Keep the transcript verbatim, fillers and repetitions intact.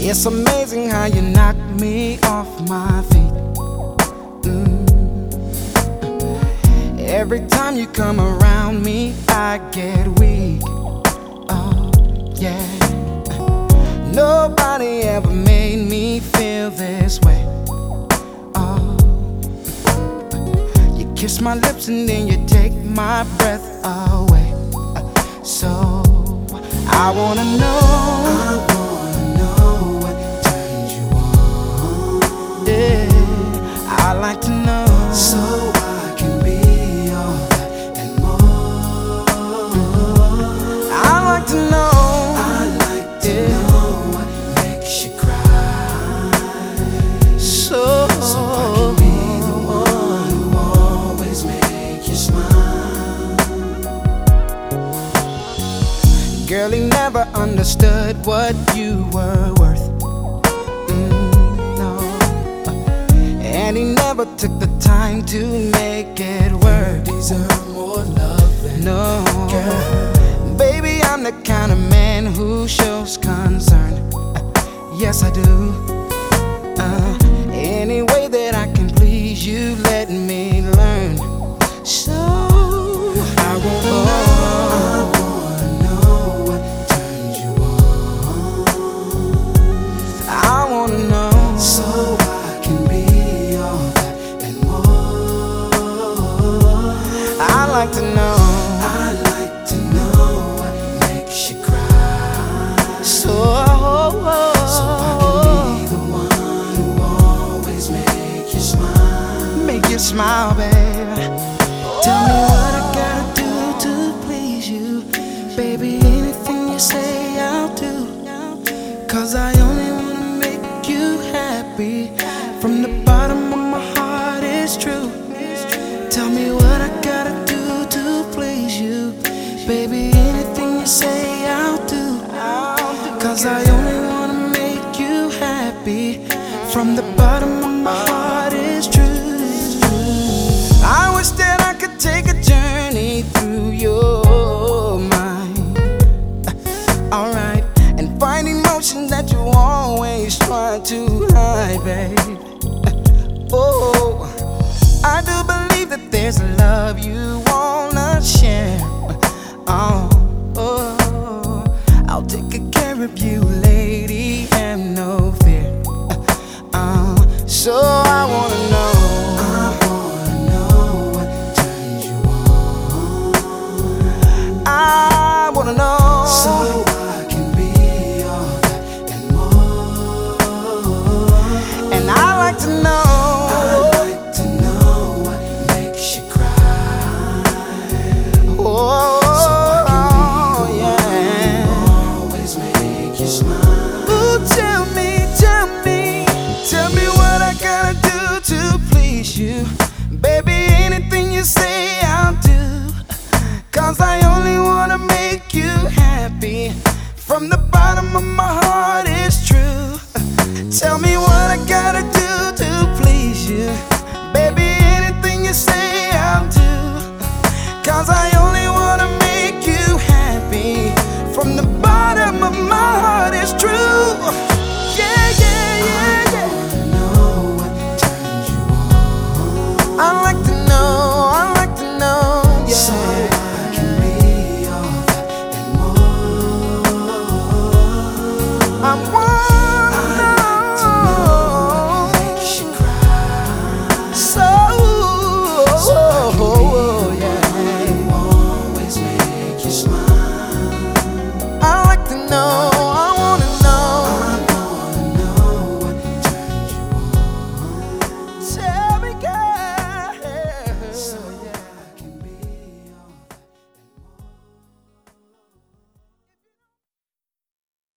It's amazing how you knock me off my feet. Mm. Every time you come around me, I get weak. Oh, yeah. Nobody ever made me feel this way. Oh, you kiss my lips and then you take my breath away. So I wanna know, I wanna know what turns you on. yeah, I like to know, so I can be all that and more. I like to know, I like to yeah. know what makes you cry. So, so I can be the one who always make you smile. Girl, he never understood what you were worth. Mm, no. And he never took the time to make it work. You deserve more love than no. girl. Baby, I'm the kind of man who shows concern. Uh, yes, I do. Uh, any way that I can please you, let me learn. So I wanna know, I wanna know what turns you on. I wanna know, so I can be all that and more. I like to know, I like to know what makes you cry. so, so I can be the one who always make you smile. make you smile, baby. Tell me what I gotta do to please you, baby. Anything you say, I'll do. Cause I only wanna make you happy. From the bottom of my heart, it's true. Tell me what I gotta do to please you, baby. Anything you say, I'll do. Cause I only wanna make you happy. From the bottom of my heart, it's true. I wish that I could take a journey through your mind. Alright, and find emotions that you always try to hide, babe. Oh, I do believe that there's a love you wanna share. Oh, oh, I'll take good care of you, lady, have no fear. Uh, so I wanna know, I wanna know what turns you on. I wanna know, so I can be all that and more. and I like to know, I like to know what makes you cry. oh, so I can be the yeah. one who always make you smile. Ooh, tell me, tell me, tell me what I gotta do to please you, baby. Anything you say, I'll do. Cause I only wanna make you happy. From the bottom of my heart,